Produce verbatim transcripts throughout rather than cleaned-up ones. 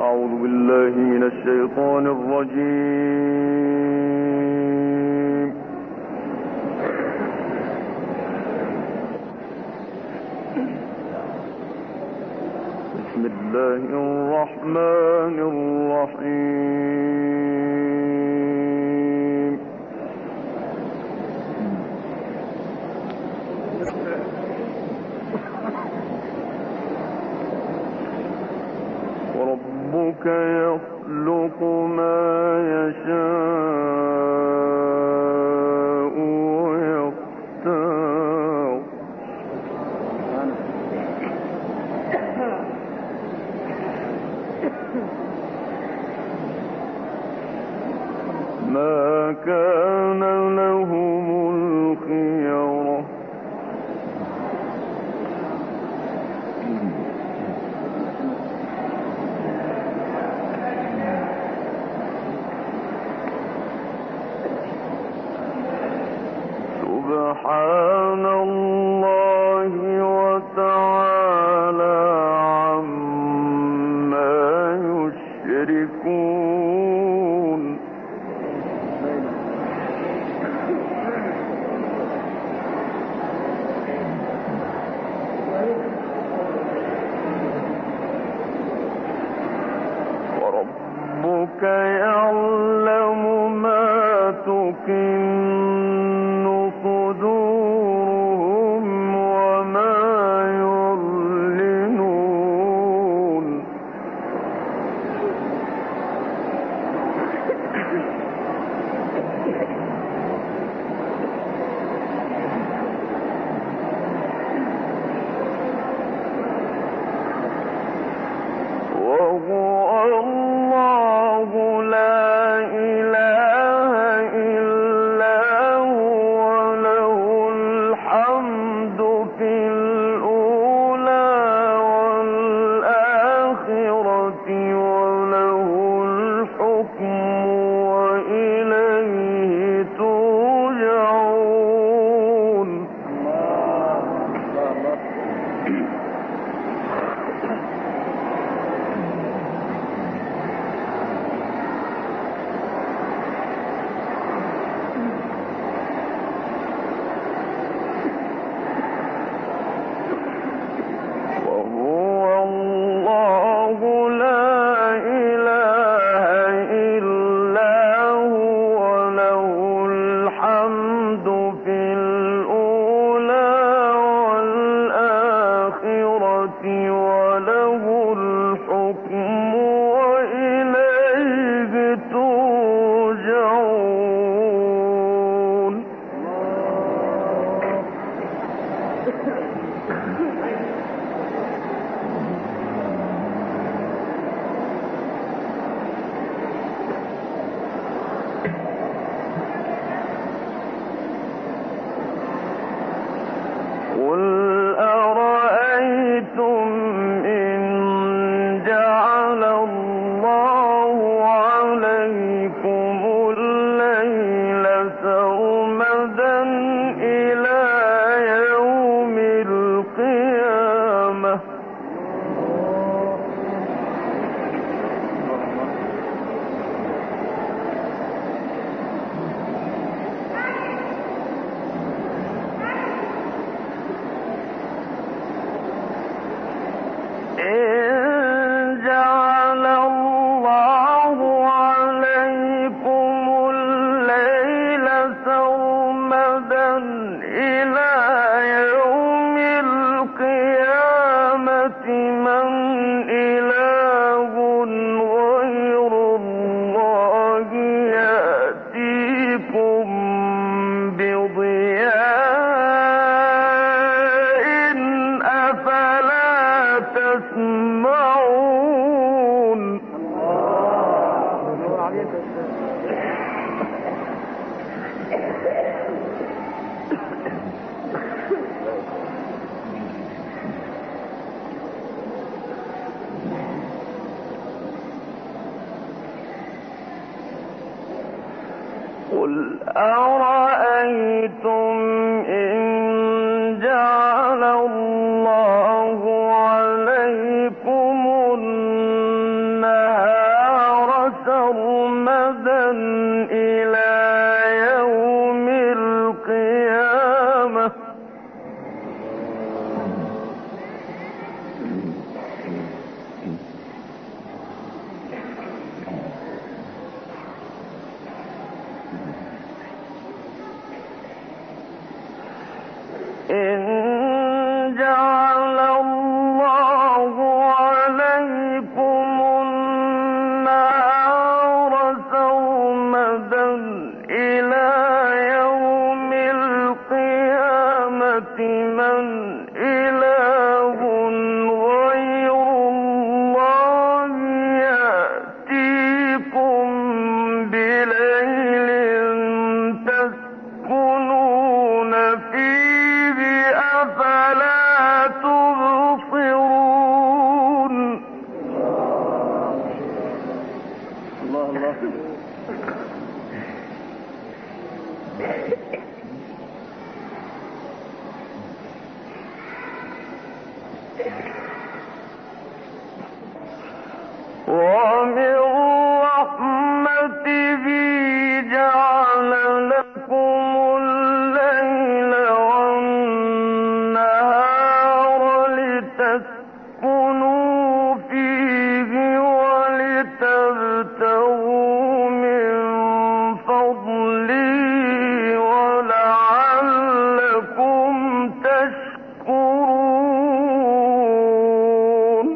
أعوذ بالله من الشيطان الرجيم. بسم الله الرحمن الرحيم. وربك يخلق ما يشاء ويختار ما كان لهم الخيرة سبحان الله وتعالى عما يشركون. وربك يعلم ما تكن صدورهم وما يعلنون. وهو الله لا إله إلا هو له الحمد في الأولى والآخرة وله الحكم وإليه ترجعون. وهو الله لا إله إلا هو له الحمد في الأولى والآخرة وله الحكم وإليه ترجعون. قل أرأيتم إن جعل الله عليكم الليل سرمدا إلى يوم القيامة إن جعل الله عليكم الليل سرمدا إلى يوم القيامة من إله غير الله يأتيكم بضياء أفلا تسمعون. قل أرأيتم إن جعل الله عليكم النهار إله غير الله يأتيكم بليل تسكنون فيه أفلا تبصرون. الله الله. ومن رحمته جعل لكم الليل والنهار لتسكنوا فيه ولتبتغوا من فضله ولعلكم تشكرون.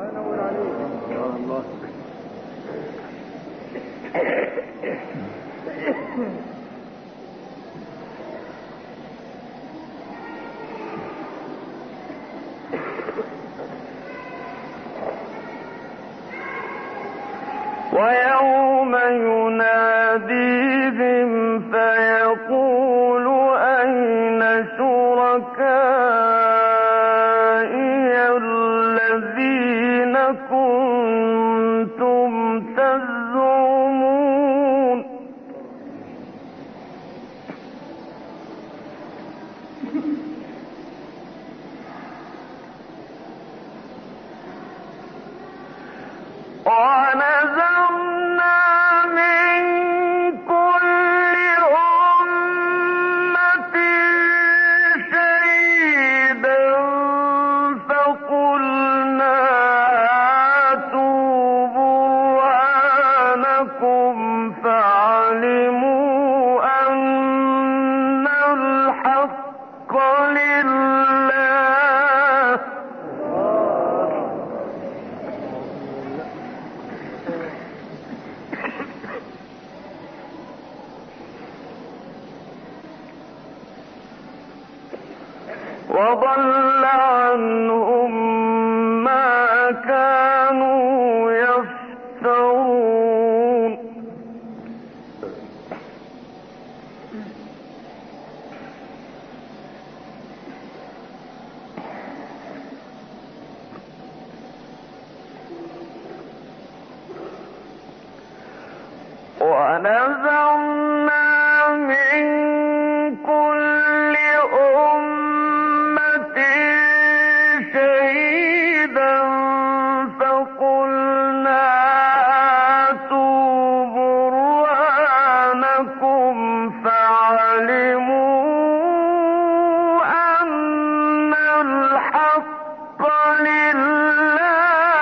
ويوم يناديهم فيقول أين شركائي الذين كنتم تزعمون. ونزعنا من كل أمة شهيدا فقلنا هاتوا برهانكم فعلموا أن الحق لله. وضل عنهم ما كانوا يفترون. ونزعنا من كل أمة شهيدا فقلنا هاتوا برهانكم فعلموا أن الحق لله.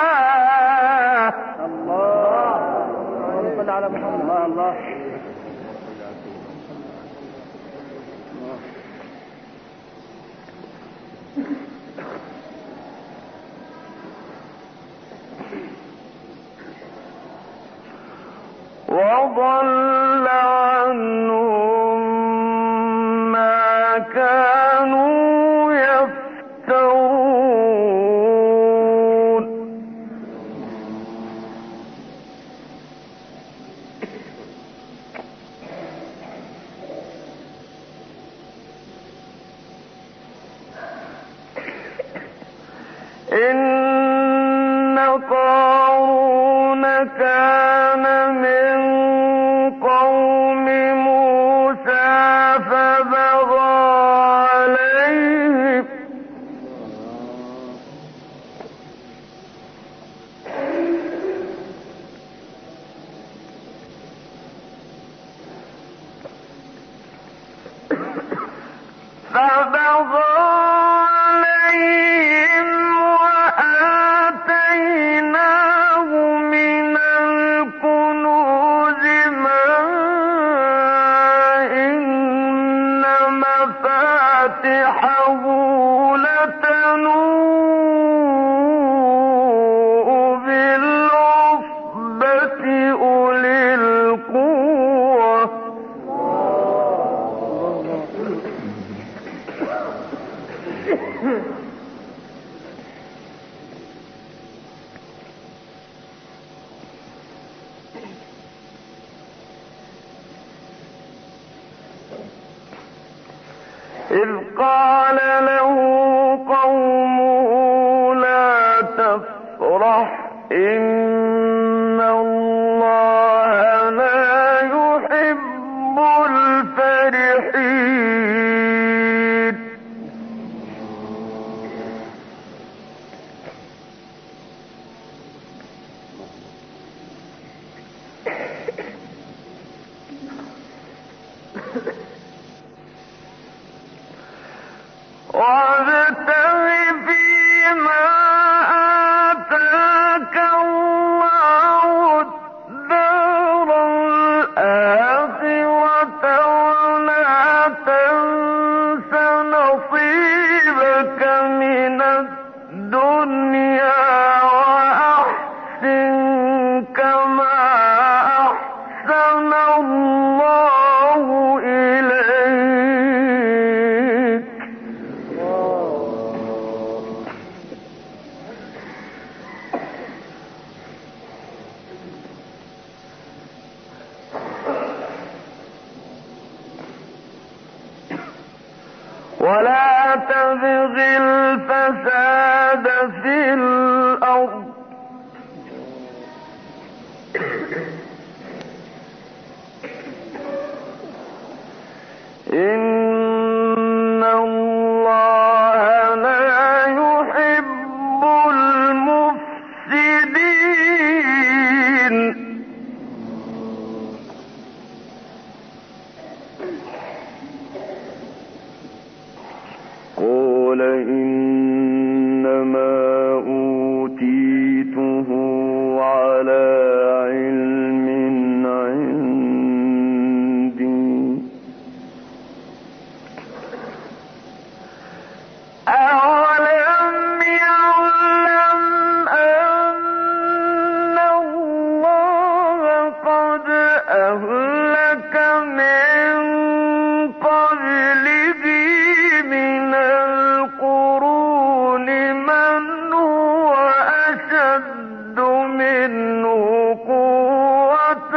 الله. اللهم صل على محمد. الله. وضل عنهم ما كانوا يفترون. إن قارون كان من قوم موسى فبغى عليهم فبغى عليهم وأ إذ قال له قومه لا تفرح إن الله لا يحب الفرحين. وابتغ فيما آتاك الله الدار الآخرة ولا تنس نصيبك من الدنيا وأحسن كما أحسن الله إليك. ولا تبغ الفساد في الأرض إن الله لا يحب المفسدين. قال إنما أوتيته على علم عندي أولم يعلم أن الله قد أهلك من قبله من القرون من هو أشد منه قوة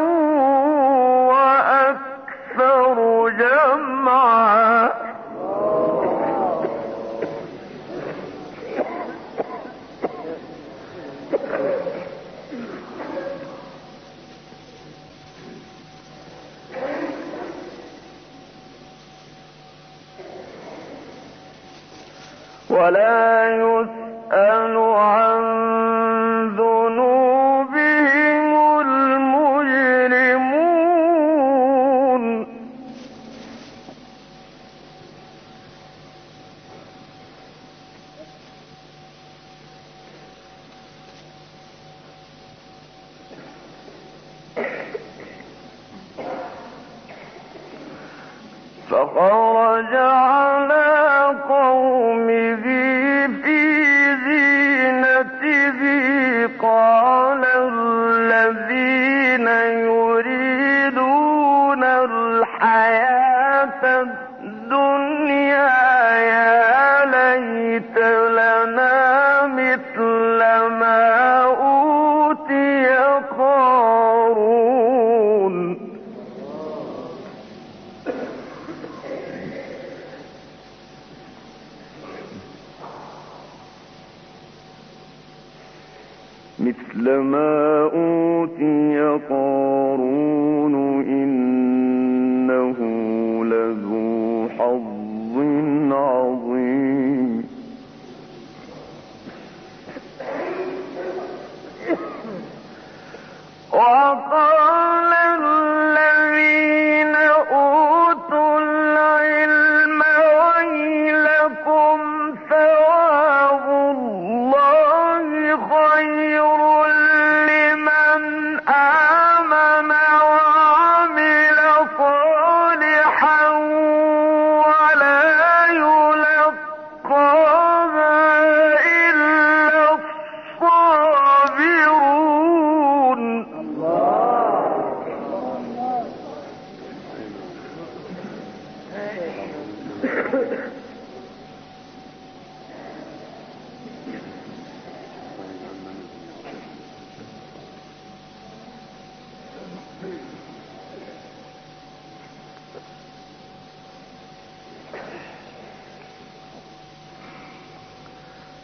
وأكثر جمعا. ولا يسأل عن ذنوبهم المجرمون. فخرج على قومه في زينته قال الذين يريدون الحياة الدنيا يا ليت لنا مثل ما أوتي قارون. مثل ما أوتي قارون إنه لذو حظ عظيم. وقال الذين أوتوا العلم ويلكم ثواب الله خير لمن آمن وعمل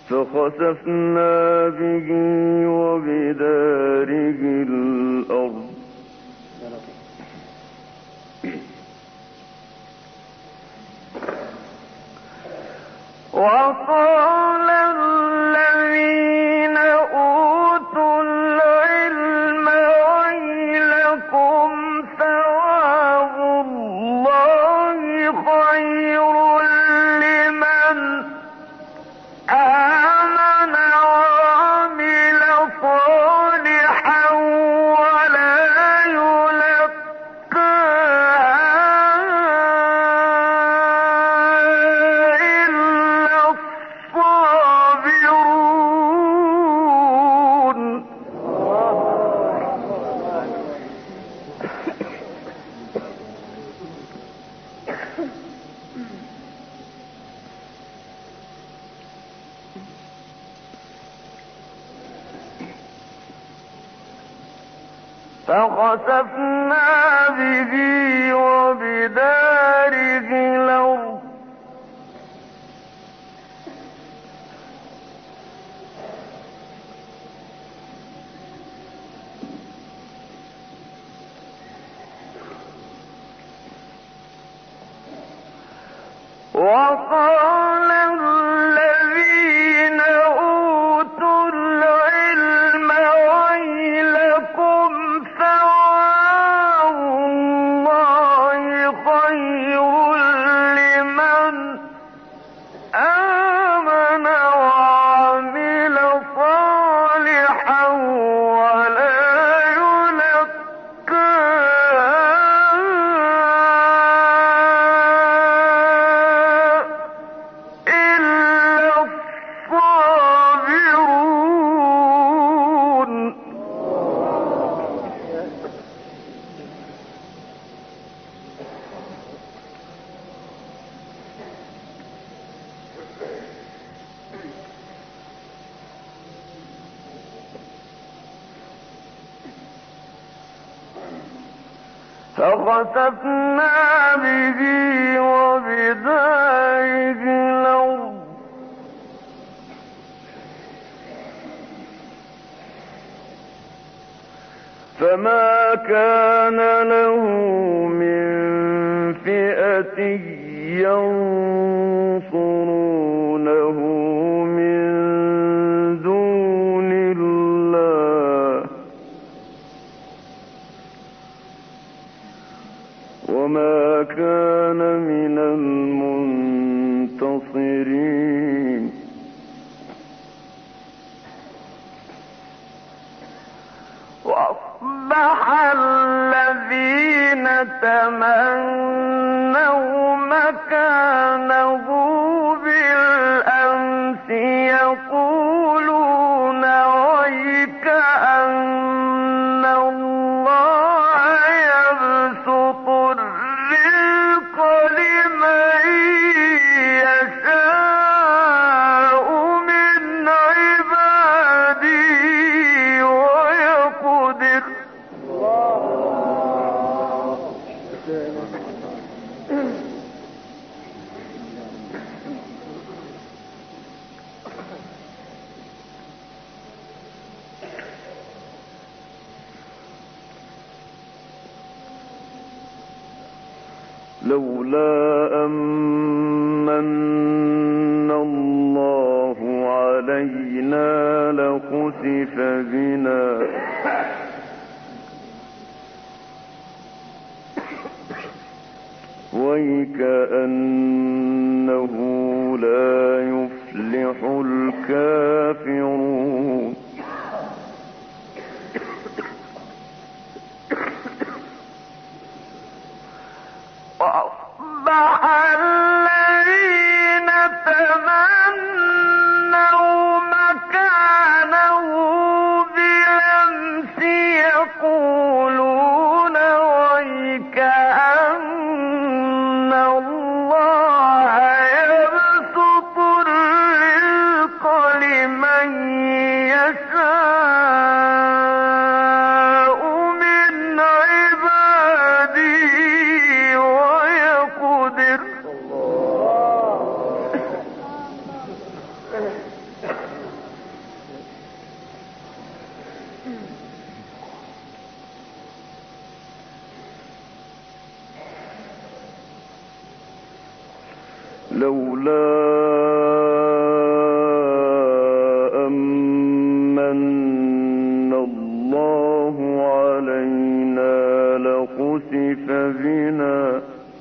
فخسفنا به وبداره الأرض وقال الذين أوتوا العلم ويلكم ثواب الله خير لمن آمن وعمل صالحا ولا فخسفنا به وبداره الأرض وقال الذين أوتوا العلم ويلكم ثواب الله خير لمن آمن وعمل صالحا ولا فخسفنا به وبداره الأرض فما كان له من فئة ينصرونه من دون الله وما كان من المنتصرين وأصبح الذين تمنوا مكانه بالأمس يقولون ويك أن الله يبسط الرزق لمن يشاء من عباده ويقدر لولا أمن الله علينا لخسف بنا ويكأنه لا يفلح الكافرون وأصبح الذين تمنوا مكانه بالأمس يقولون ويك أن الله يبسط الرزق لمن يشاء من عباده ويقدر لولا أمن الله علينا لخسف بنا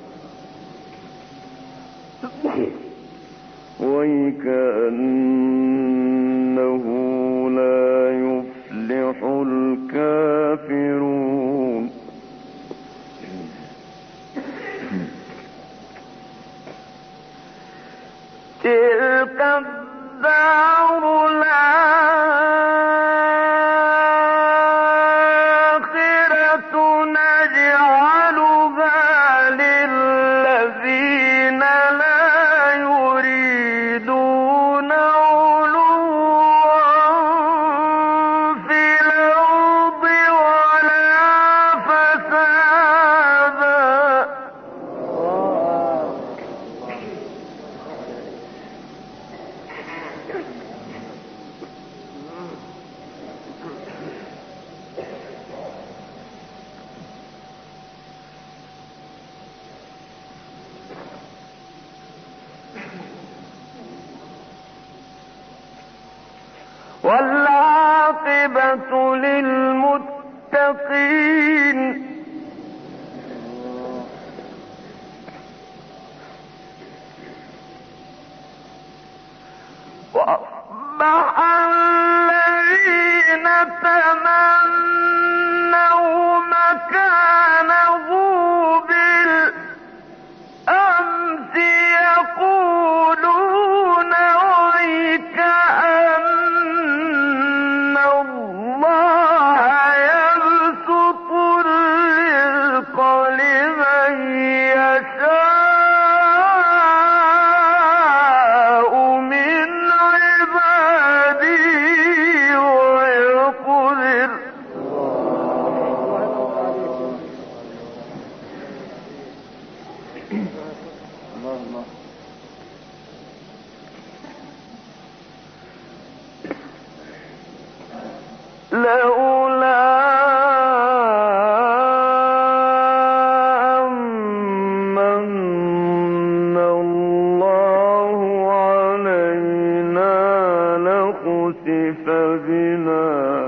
وكأنه لا يفلح الكافرون تلك الدار الآخرة نجعلها للذين لا يريدون علوا في الأرض ولا فسادا والعاقبة للمتقين وأصبح الذين تمنوا مكانه بالأمس يقولون ويكأن الله يبسط الرزق لمن يشاء من عباده ويقدر لولا أمن الله علينا لخسف بنا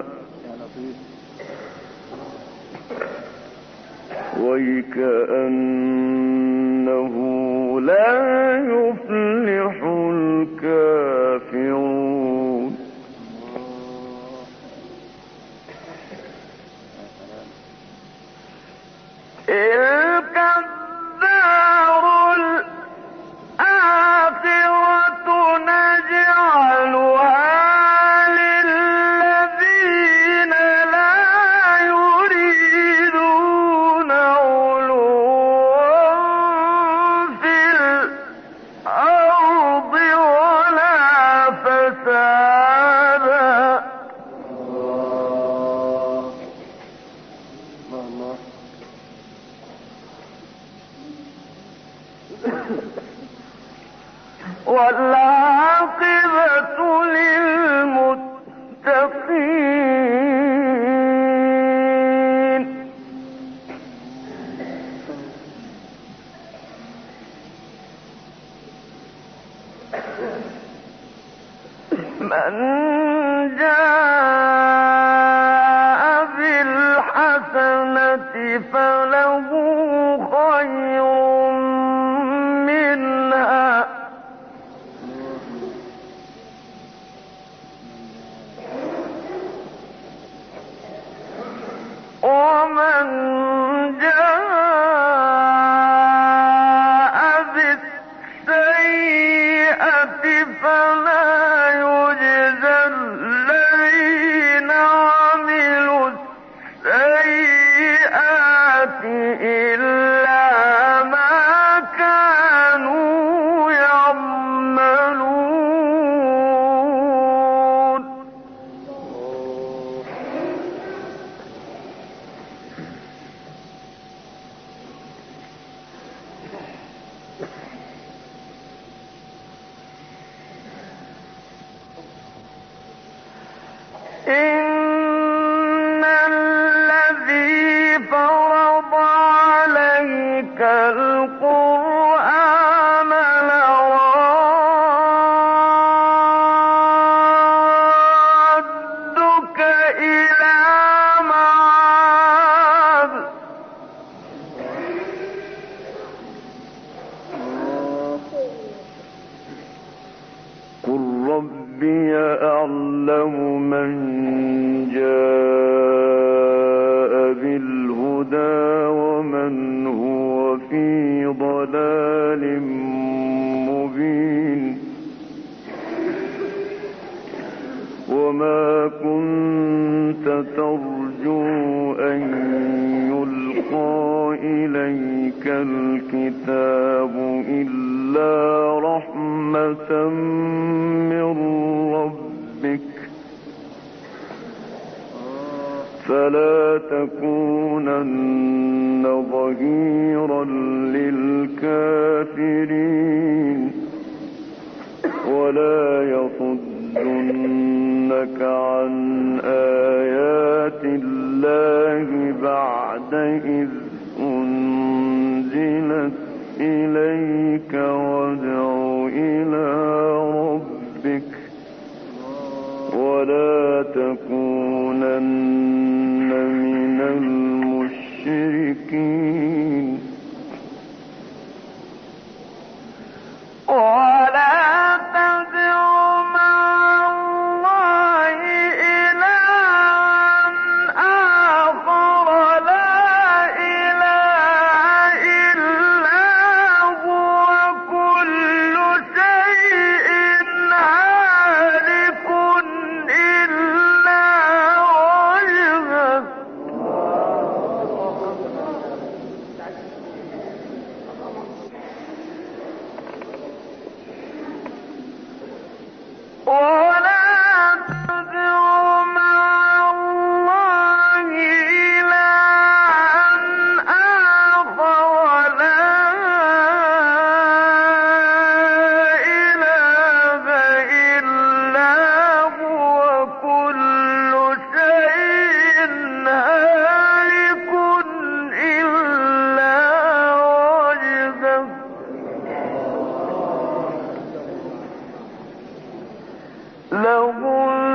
وكأنه لا يفلح الكافرون تلك الدار الآخرة نجعلها للذين لا يريدون علوا في الأرض ولا فسادا والعاقبة للمتقين من جاء بالحسنة فله خير منها ومن جاء بالسيئة فلا يجزى الذين ربي أعلم من جاء بالهدى ومن هو في ضلال مبين وما كنت ترجو أن يلقى إليك الكتاب إلا رحمة من ربك فلا تكونن ظهيرا للكافرين ولا يصدنك عن آيات الله بعد إذ أنزلت إليك وادع إلى ربك ولا تكونن من المشركين ولا تدع مع الله إلها آخر لا إله إلا هو كل شيء هالك إلا وجهه ولا تدع مع الله إلها آخر لا إله إلا هو كل شيء هالك إلا وجهه له